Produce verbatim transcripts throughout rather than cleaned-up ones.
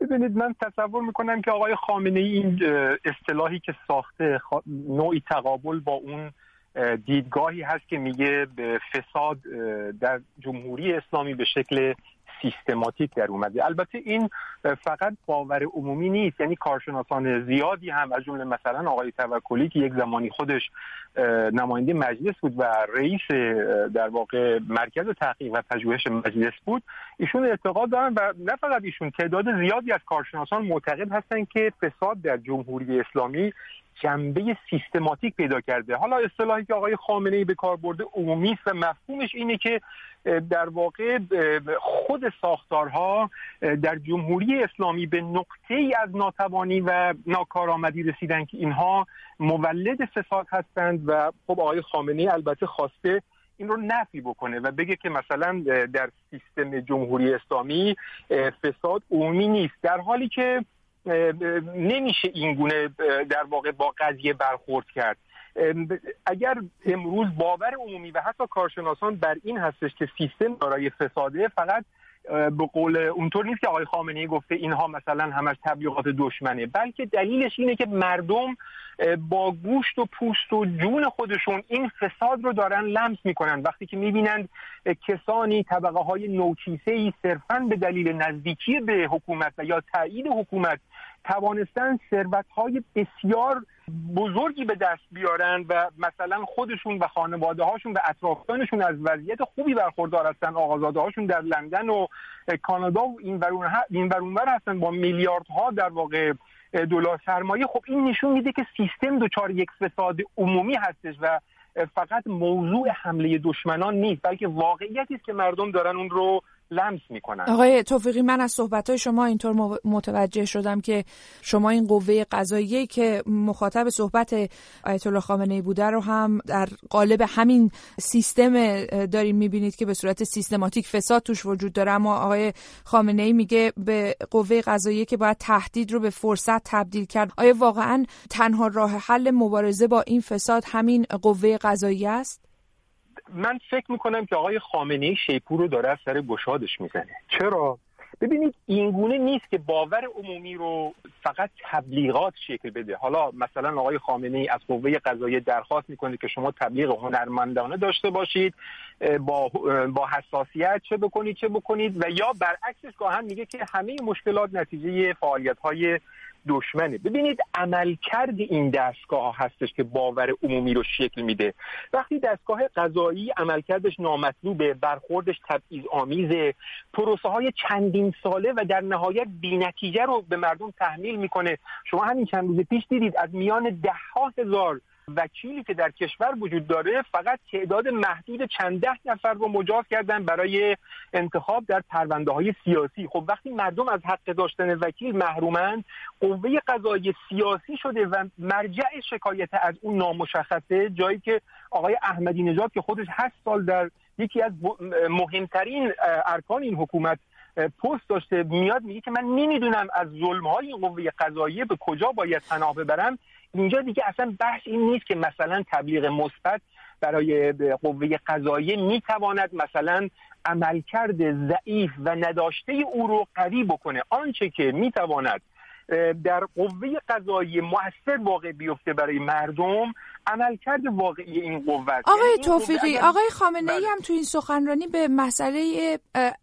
ببینید من تصور میکنم که آقای خامنه‌ای این اصطلاحی که ساخته نوعی تقابل با اون دیدگاهی هست که میگه فساد در جمهوری اسلامی به شکل سیستماتیک در اومده. البته این فقط باور عمومی نیست، یعنی کارشناسان زیادی هم از جمله مثلا آقای توکلی که یک زمانی خودش نماینده مجلس بود و رئیس در واقع مرکز تحقیق و پژوهش مجلس بود، ایشون اعتقاد دارن و نه فقط ایشون، تعداد زیادی از کارشناسان معتقد هستند که فساد در جمهوری اسلامی جنبه سیستماتیک پیدا کرده. حالا اصطلاحی که آقای خامنه‌ای به کار برده عمومی است و مفهومش اینه که در واقع خود ساختارها در جمهوری اسلامی به نقطه‌ای از ناتوانی و ناکارآمدی رسیدن که اینها مولد فساد هستند و خب آقای خامنه‌ای البته خواسته این رو نفی بکنه و بگه که مثلا در سیستم جمهوری اسلامی فساد عمومی نیست، در حالی که نمیشه این گونه در واقع با قضیه برخورد کرد. اگر امروز باور عمومی و حتی کارشناسان بر این هستش که سیستم دارای فساده، فقط به قول اونطور نیست که آقای خامنه‌ای گفته اینها مثلا همش تبلیغات دشمنه، بلکه دلیلش اینه که مردم با گوشت و پوست و جون خودشون این فساد رو دارن لمس میکنن. وقتی که میبینند کسانی طبقه های نوکیسه‌ای صرفاً به دلیل نزدیکی به حکومت و یا تایید حکومت توانستن ثروت‌های بسیار بزرگی به دست بیارن و مثلا خودشون و خانواده هاشون و اطرافیانشون از وضعیت خوبی برخوردار هستن، آقازاده هاشون در لندن و کانادا و این ور اون ور هستن با میلیاردها در واقع دلار سرمایه، خب این نشون میده که سیستم دچار یک فساد عمومی هستش و فقط موضوع حمله دشمنان نیست، بلکه واقعیتی است که مردم دارن اون رو لمس میکنن. آقای توفیقی، من از صحبت‌های شما اینطور متوجه شدم که شما این قوه قضاییه که مخاطب صحبت آیت الله خامنه‌ای بوده رو هم در قالب همین سیستم دارین میبینید که به صورت سیستماتیک فساد توش وجود داره، اما آقای خامنه‌ای میگه به قوه قضاییه که باید تهدید رو به فرصت تبدیل کرد. آیا واقعاً تنها راه حل مبارزه با این فساد همین قوه قضاییه است؟ من فکر میکنم که آقای خامنه‌ای شیپور رو داره از سر گشادش میزنه. چرا؟ ببینید اینگونه نیست که باور عمومی رو فقط تبلیغات شکل بده. حالا مثلا آقای خامنه‌ای از قوه قضاییه درخواست میکنه که شما تبلیغ هنرمندانه داشته باشید، با با حساسیت چه بکنید چه بکنید، و یا برعکسش گاهن میگه که همه مشکلات نتیجه فعالیت‌های دشمنه. ببینید عملکرد این دستگاه هستش که باور عمومی رو شکل میده. وقتی دستگاه قضایی عملکردش نامطلوبه، برخوردش تبعیض‌آمیزه، پروسه های چندین ساله و در نهایت بی‌نتیجه رو به مردم تحمیل میکنه. شما همین چند روز پیش دیدید از میان ده ها هزار وکیلی که در کشور وجود داره فقط تعداد محدود چند ده نفر رو مجاز کردن برای انتخاب در پرونده‌های سیاسی. خب وقتی مردم از حق داشتن وکیل محرومند، قوه قضاییه سیاسی شده و مرجع شکایت از اون نامشخصه، جایی که آقای احمدی نژاد که خودش هشت سال در یکی از مهمترین ارکان این حکومت پست داشته، میاد میگه که من نمیدونم از ظلم‌های قوه قضاییه به کجا باید پناه ببرم. اینجا دیگه اصلا بحث این نیست که مثلا تبلیغ مثبت برای قوه قضاییه میتواند مثلا عملکرد ضعیف و نداشته او رو قوی بکنه. آنچه که میتواند در قوه قضاییه مؤثر واقع بیفته برای مردم، عملکرد واقعی این قوه است. آقای یعنی توفیقی، اگر... آقای خامنه‌ای هم تو این سخنرانی به مسئله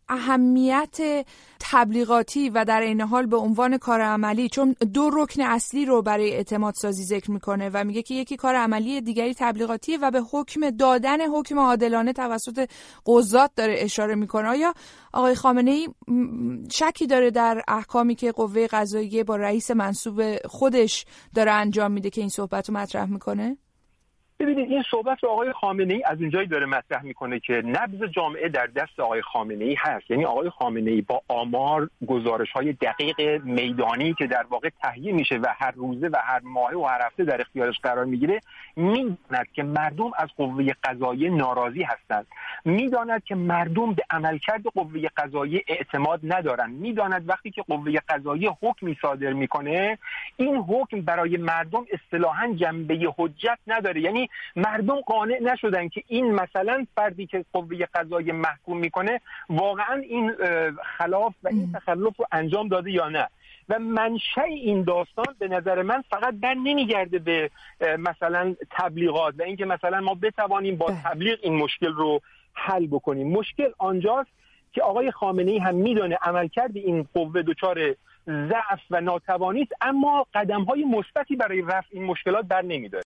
اهمیت تبلیغاتی و در این حال به عنوان کار عملی، چون دو رکن اصلی رو برای اعتماد سازی ذکر میکنه و میگه که یکی کار عملی، دیگری تبلیغاتیه و به حکم دادن حکم عادلانه توسط قضات داره اشاره میکنه. آیا آقای خامنه‌ای شکی داره در احکامی که قوه قضاییه با رئیس منصوب خودش داره انجام میده که این صحبت رو مطرح میکنه؟ ببینید این صحبت رو آقای خامنه‌ای از اونجایی داره مطرح میکنه که نبض جامعه در دست آقای خامنه‌ای هست. یعنی آقای خامنه‌ای با آمار، گزارش‌های دقیق میدانی که در واقع تهیه میشه و هر روزه و هر ماهه و هر هفته در اختیارش قرار میگیره، میداند که مردم از قوه قضاییه ناراضی هستند، میداند که مردم به عملکرد قوه قضاییه اعتماد ندارن، میداند وقتی که قوه قضاییه حکمی صادر میکنه، این حکم برای مردم اصطلاحاً جنبه حجت نداره. یعنی مردم قانع نشدن که این مثلا فردی که قوه قضاییه محکوم میکنه واقعا این خلاف و این تخلف رو انجام داده یا نه. و منشأ این داستان به نظر من فقط بر نمیگرده به مثلا تبلیغات و اینکه مثلا ما بتوانیم با تبلیغ این مشکل رو حل بکنیم. مشکل آنجاست که آقای خامنه‌ای هم میدونه عملکرد این قوه دچار ضعف و ناتوانی است، اما قدم‌های مثبتی برای رفع این مشکلات بر نمی‌داره.